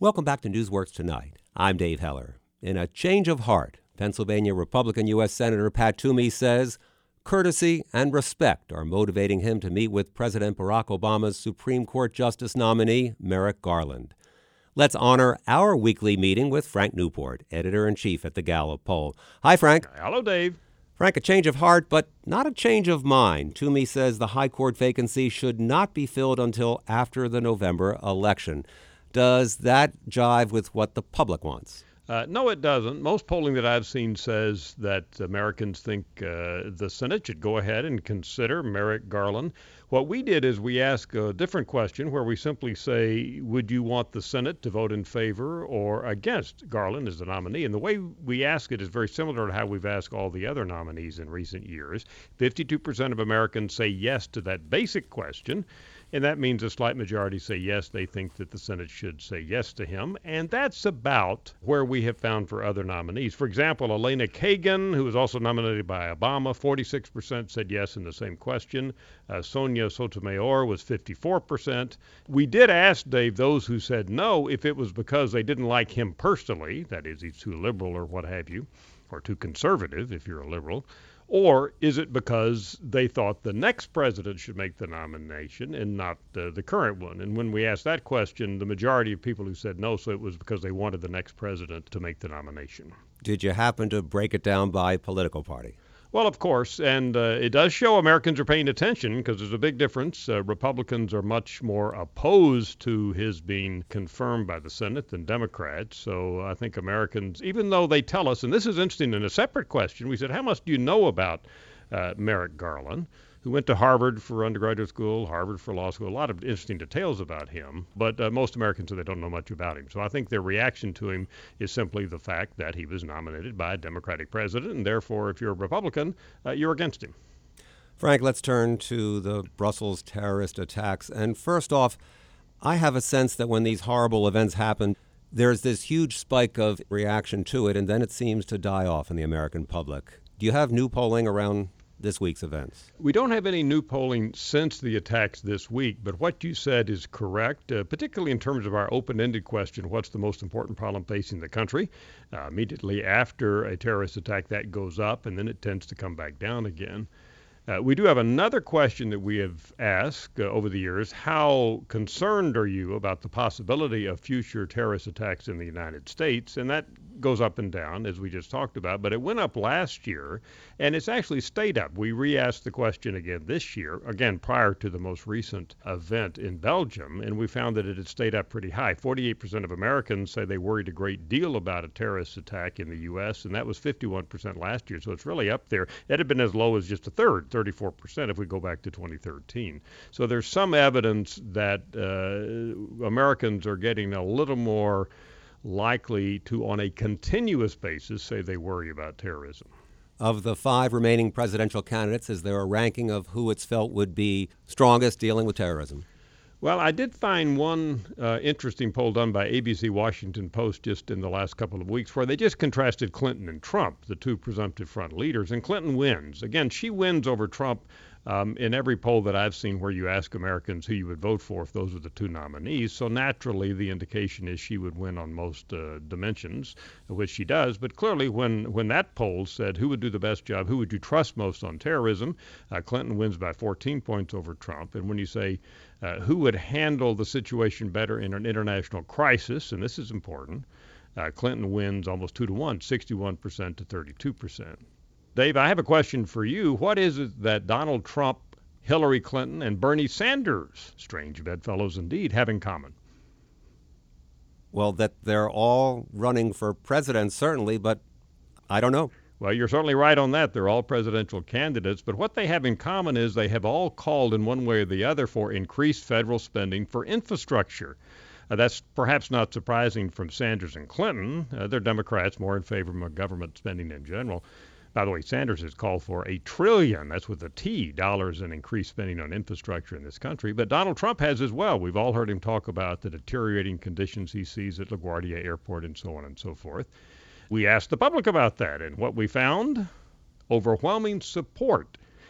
Welcome back to Newsworks Tonight. I'm Dave Heller. In a change of heart, Pennsylvania Republican U.S. Senator Pat Toomey says courtesy and respect are motivating him to meet with President Barack Obama's Supreme Court Justice nominee, Merrick Garland. Let's honor our weekly meeting with Frank Newport, editor-in-chief at the Gallup poll. Hi, Frank. Hello, Dave. Frank, a change of heart, but not a change of mind. Toomey says the high court vacancy should not be filled until after the November election. Does that jive with what the public wants? No, it doesn't. Most polling that I've seen says that Americans think the Senate should go ahead and consider Merrick Garland. What we did is we asked a different question where we simply say, would you want the Senate to vote in favor or against Garland as the nominee? And the way we ask it is very similar to how we've asked all the other nominees in recent years. 52% of Americans say yes to that basic question. And that means a slight majority say yes, they think that the Senate should say yes to him. And that's about where we have found for other nominees. For example, Elena Kagan, who was also nominated by Obama, 46% said yes in the same question. Sonia Sotomayor was 54%. We did ask, Dave, those who said no, if it was because they didn't like him personally, that is, he's too liberal or what have you, or too conservative if you're a liberal. Or is it because they thought the next president should make the nomination and not the current one? And when we asked that question, the majority of people who said no, so it was because they wanted the next president to make the nomination. Did you happen to break it down by political party? Well, of course, and it does show Americans are paying attention because there's a big difference. Republicans are much more opposed to his being confirmed by the Senate than Democrats. So I think Americans, even though they tell us, and this is interesting in a separate question, we said, how much do you know about Merrick Garland, who went to Harvard for undergraduate school, Harvard for law school, a lot of interesting details about him. But most Americans say they don't know much about him. So I think their reaction to him is simply the fact that he was nominated by a Democratic president, and therefore, if you're a Republican, you're against him. Frank, let's turn to the Brussels terrorist attacks. And first off, I have a sense that when these horrible events happen, there's this huge spike of reaction to it, and then it seems to die off in the American public. Do you have new polling around this week's events? We don't have any new polling since the attacks this week, but what you said is correct, particularly in terms of our open-ended question, what's the most important problem facing the country? Immediately after a terrorist attack, that goes up, and then it tends to come back down again. We do have another question that we have asked over the years. How concerned are you about the possibility of future terrorist attacks in the United States? And that goes up and down, as we just talked about, but it went up last year, and it's actually stayed up. We re-asked the question again this year, again prior to the most recent event in Belgium, and we found that it had stayed up pretty high. 48% of Americans say they worried a great deal about a terrorist attack in the U.S., and that was 51% last year, so it's really up there. It had been as low as just a third, 34%, if we go back to 2013. So there's some evidence that Americans are getting a little more likely to, on a continuous basis, say they worry about terrorism. Of the 5 remaining presidential candidates, is there a ranking of who it's felt would be strongest dealing with terrorism? Well, I did find one interesting poll done by ABC Washington Post just in the last couple of weeks where they just contrasted Clinton and Trump, the two presumptive front leaders, and Clinton wins. Again, she wins over Trump in every poll that I've seen where you ask Americans who you would vote for if those were the two nominees. So naturally, the indication is she would win on most dimensions, which she does. But clearly, when that poll said who would do the best job, who would you trust most on terrorism, Clinton wins by 14 points over Trump. And when you say who would handle the situation better in an international crisis, and this is important, Clinton wins almost 2-1, 61% to 32%. Dave, I have a question for you. What is it that Donald Trump, Hillary Clinton, and Bernie Sanders, strange bedfellows indeed, have in common? Well, that they're all running for president, certainly, but I don't know. Well, you're certainly right on that. They're all presidential candidates, but what they have in common is they have all called in one way or the other for increased federal spending for infrastructure. That's perhaps not surprising from Sanders and Clinton. They're Democrats, more in favor of government spending in general. By the way, Sanders has called for $1 trillion, that's with a T, dollars in increased spending on infrastructure in this country. But Donald Trump has as well. We've all heard him talk about the deteriorating conditions he sees at LaGuardia Airport and so on and so forth. We asked the public about that, and what we found, overwhelming support.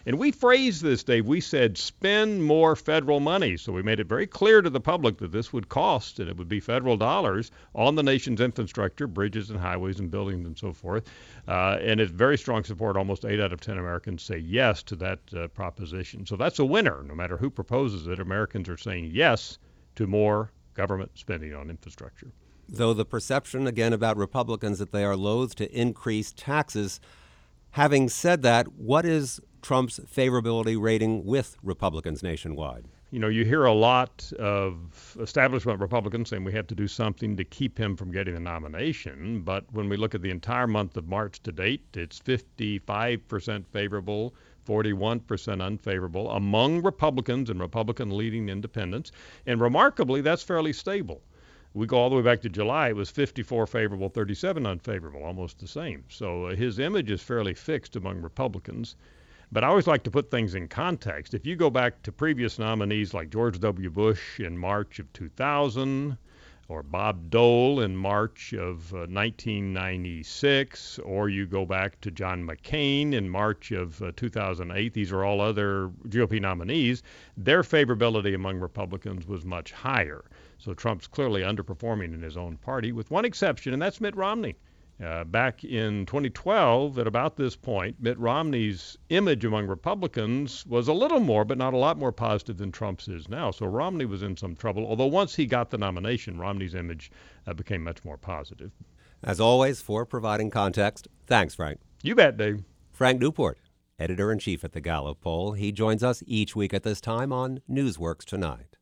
And we phrased this, Dave. We said spend more federal money. So we made it very clear to the public that this would cost, and it would be federal dollars on the nation's infrastructure, bridges and highways and buildings and so forth. And it's very strong support. Almost 8 out of 10 Americans say yes to that proposition. So that's a winner. No matter who proposes it, Americans are saying yes to more government spending on infrastructure. Though the perception, again, about Republicans that they are loath to increase taxes. Having said that, what is Trump's favorability rating with Republicans nationwide? You know, you hear a lot of establishment Republicans saying we have to do something to keep him from getting the nomination. But when we look at the entire month of March to date, it's 55% favorable, 41% unfavorable among Republicans and Republican-leading independents. And remarkably, that's fairly stable. We go all the way back to July, it was 54 favorable, 37 unfavorable, almost the same. So his image is fairly fixed among Republicans. But I always like to put things in context. If you go back to previous nominees like George W. Bush in March of 2000, or Bob Dole in March of 1996, or you go back to John McCain in March of 2008, these are all other GOP nominees, their favorability among Republicans was much higher. So Trump's clearly underperforming in his own party, with one exception, and that's Mitt Romney. Back in 2012, at about this point, Mitt Romney's image among Republicans was a little more, but not a lot more positive than Trump's is now. So Romney was in some trouble, although once he got the nomination, Romney's image became much more positive. As always, for providing context, thanks, Frank. You bet, Dave. Frank Newport, editor-in-chief at the Gallup poll. He joins us each week at this time on Newsworks Tonight.